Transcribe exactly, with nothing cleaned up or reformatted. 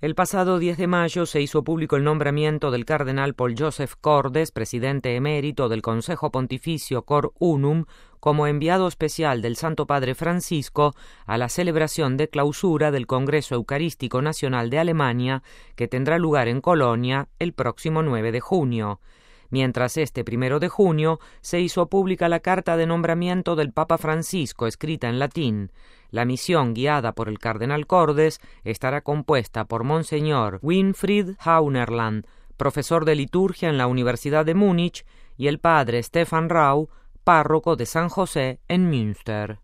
El pasado diez de mayo se hizo público el nombramiento del cardenal Paul Joseph Cordes, presidente emérito del Consejo Pontificio Cor Unum, como enviado especial del Santo Padre Francisco a la celebración de clausura del Congreso Eucarístico Nacional de Alemania, que tendrá lugar en Colonia el próximo nueve de junio. Mientras este primero de junio se hizo pública la carta de nombramiento del Papa Francisco, escrita en latín. La misión, guiada por el cardenal Cordes, estará compuesta por Monseñor Winfried Haunerland, profesor de liturgia en la Universidad de Múnich, y el padre Stefan Rau, párroco de San José en Münster.